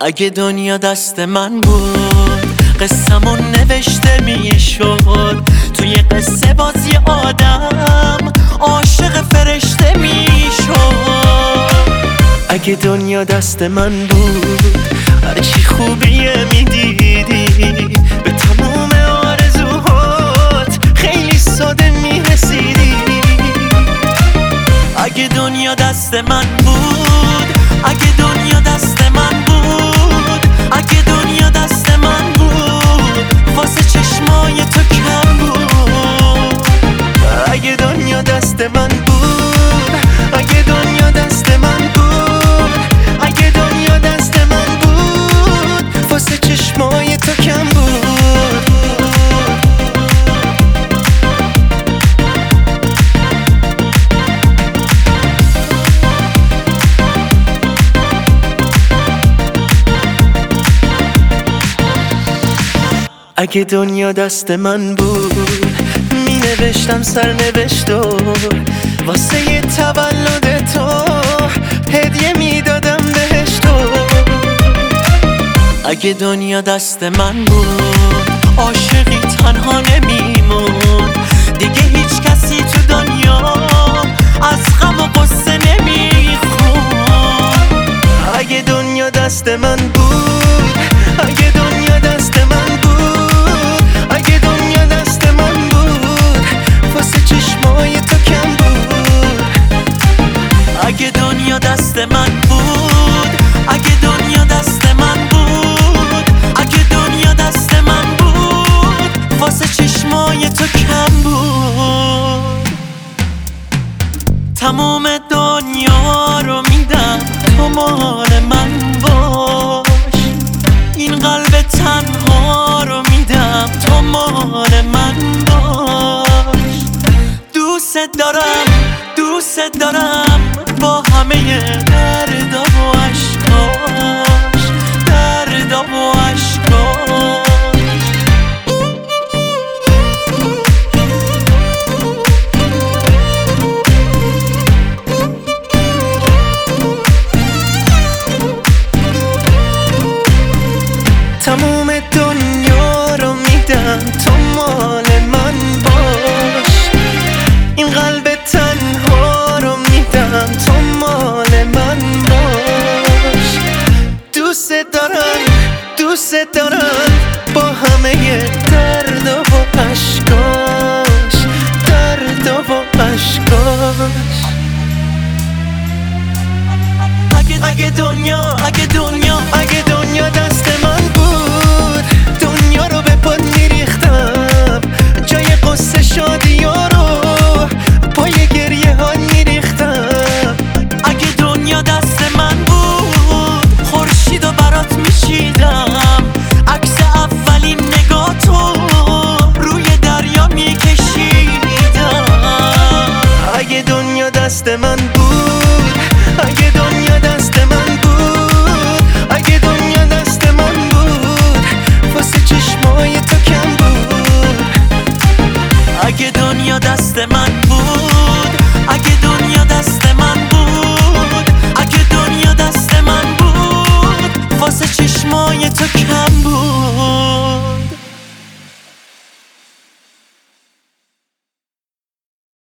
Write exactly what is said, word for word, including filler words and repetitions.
اگه دنیا دست من بود قصه‌مون نوشته میشد. توی قصه بازی آدم عاشق فرشته میشد. اگه دنیا دست من بود هرچی خوبیه میدیدی، به تموم آرزوهات خیلی ساده میرسیدی. اگه دنیا دست من بود، اگه دنیا دست من بود، اگه دنیا دست من بود واسه چشمای تو کم بود. اگه دنیا دست من بود، اگه دنیا دست من بود، اگه دنیا دست من بود واسه چشمای تو کم بود. اگه دنیا دست من بود می نوشتم سرنوشتو، واسه یه تولد تو هدیه می دادم بهشتو. اگه دنیا دست من بود عاشقی تنها نمیمون، دیگه هیچ کسی تو دنیا از غم و غصه نمیخون. اگه دنیا دست من بود، اگه دنیا دست من بود، اگه دنیا دست من بود واسه چشمای تو کم بود. اگه دنیا دست من بود، اگه دنیا دست من بود، اگه دنیا دست من بود واسه چشمای تو کم بود. تمام دنیا رو میدم تو مال من باش، این قلب تنها رو میدم تو مال من باش. دوست دارم دوست دارم با همه درد و عشقاش، درد و عشقاش. تموم دنیا رو میدم تو مال من باش، این قلب تنها رو میدم تو مال من باش. دوست دارم دوست دارم با همه درد و عشقاش، درد و عشقاش. اگه دنیا اگه دنیا اگه دنیا دست من بود، دنیا رو به پات میریختم، جای قصه شادی ها رو پای گریه ها میریختم. اگه دنیا دست من بود خورشید و برات میچیدم، عکس اولین نگاه تو روی دریا میکشیدم. اگه دنیا دست من بود، اگه دنیا دست من بود، اگه دنیا دست من بود واسه چشمای تو کم بود. اگه دنیا دست من بود، اگه دنیا دست من